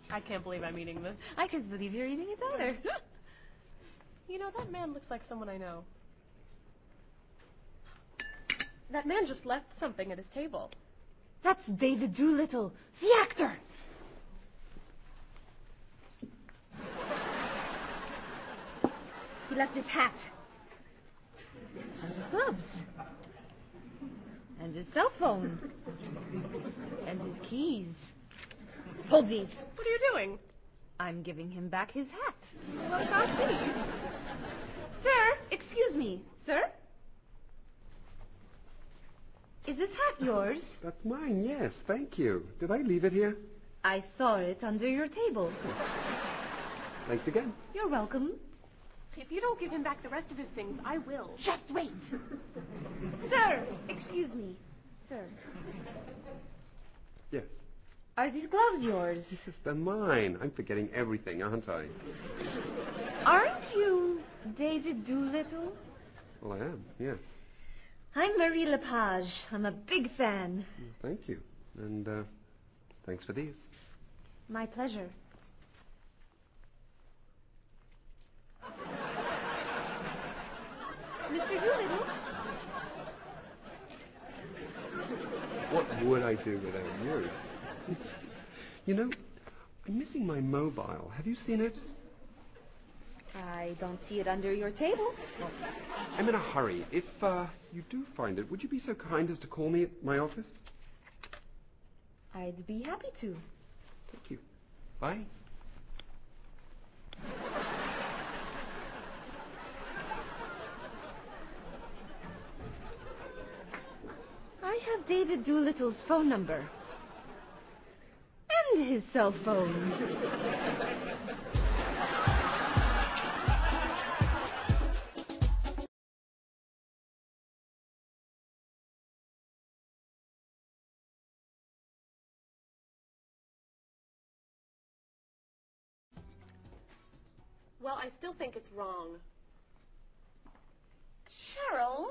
I can't believe I'm eating this. I can't believe you're eating it either. You know, that man looks like someone I know. That man just left something at his table. That's David Doolittle, the actor. He left his hat. And his gloves. And his cell phone. And his keys. Hold these. What are you doing? I'm giving him back his hat. What about these? Sir, excuse me. Sir? Is this hat yours? That's mine, yes. Thank you. Did I leave it here? I saw it under your table. Thanks again. You're welcome. If you don't give him back the rest of his things, I will. Just wait. Sir, excuse me. Sir. Yes. Are these gloves yours? Yes, they're mine. I'm forgetting everything, aren't I? Aren't you David Doolittle? Well, I am, yes. I'm Marie Lepage. I'm a big fan. Well, thank you. And, thanks for these. My pleasure. Mr. Doolittle? What would I do without you? You know, I'm missing my mobile. Have you seen it? I don't see it under your table. I'm in a hurry. If you do find it, would you be so kind as to call me at my office? I'd be happy to. Thank you. Bye. I have David Doolittle's phone number. And his cell phone. Well, I still think it's wrong. Cheryl?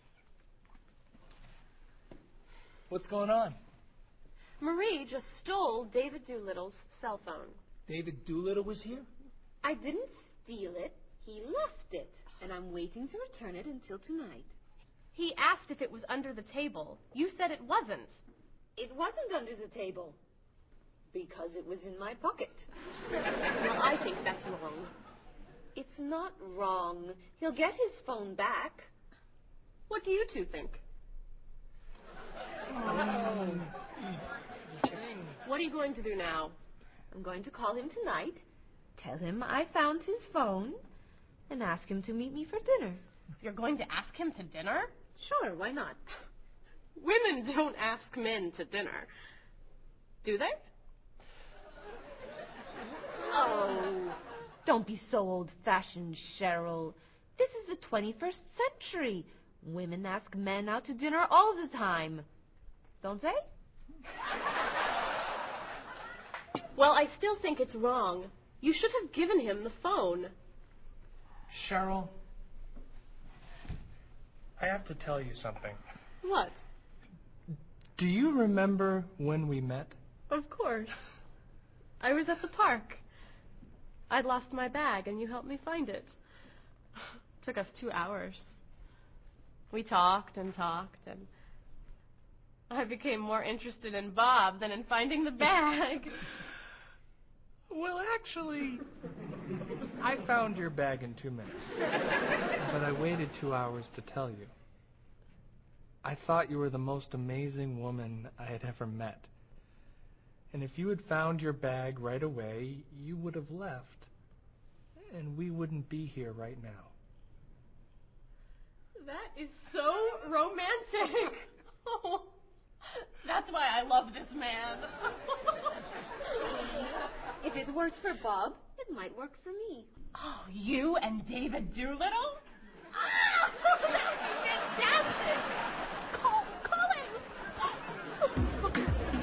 What's going on? Marie just stole David Doolittle's cell phone. David Doolittle was here? I didn't steal it. He left it. And I'm waiting to return it until tonight. He asked if it was under the table. You said it wasn't. It wasn't under the table. Because it was in my pocket. Well, I think that's wrong. It's not wrong. He'll get his phone back. What do you two think? What are you going to do now? I'm going to call him tonight, tell him I found his phone, and ask him to meet me for dinner. You're going to ask him to dinner? Sure, why not? Women don't ask men to dinner. Do they? Oh, don't be so old-fashioned, Cheryl. This is the 21st century. Women ask men out to dinner all the time. Don't they? Well, I still think it's wrong. You should have given him the phone. Cheryl, I have to tell you something. What? Do you remember when we met? Of course. I was at the park. I'd lost my bag, and you helped me find it. Took us 2 hours. We talked, and I became more interested in Bob than in finding the bag. Well, actually, I found your bag in 2 minutes. But I waited 2 hours to tell you. I thought you were the most amazing woman I had ever met. And if you had found your bag right away, you would have left. And we wouldn't be here right now. That is so romantic. Oh, that's why I love this man. If it worked for Bob, it might work for me. Oh, you and David Doolittle? Ah, that's fantastic. Call him.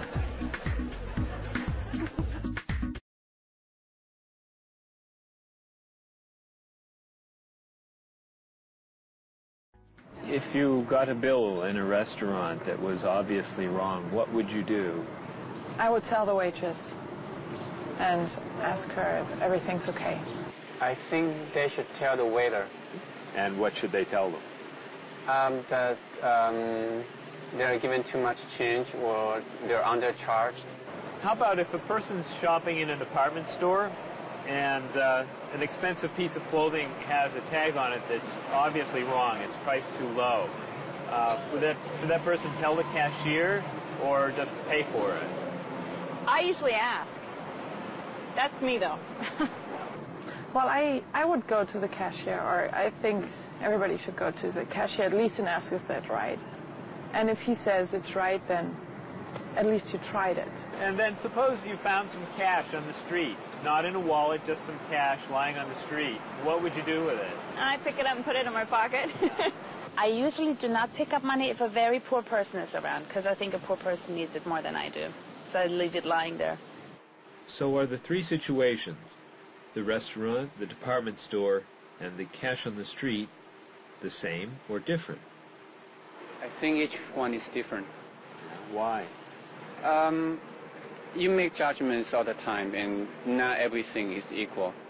If you got a bill in a restaurant that was obviously wrong, what would you do? I would tell the waitress. and ask her if everything's okay. I think they should tell the waiter. And what should they tell them? That they're given too much change or they're undercharged. How about if a person's shopping in a department store and an expensive piece of clothing has a tag on it that's obviously wrong, it's priced too low? Should that person tell the cashier or just pay for it? I usually ask. That's me, though. Well, I would go to the cashier, or I think everybody should go to the cashier at least and ask, is that right? And if he says it's right, then at least you tried it. And then suppose you found some cash on the street, not in a wallet, just some cash lying on the street. What would you do with it? I pick it up and put it in my pocket. I usually do not pick up money if a very poor person is around, because I think a poor person needs it more than I do. So I leave it lying there. So are the three situations, the restaurant, the department store, and the cash on the street, the same or different? I think each one is different. Why? You make judgments all the time, and not everything is equal.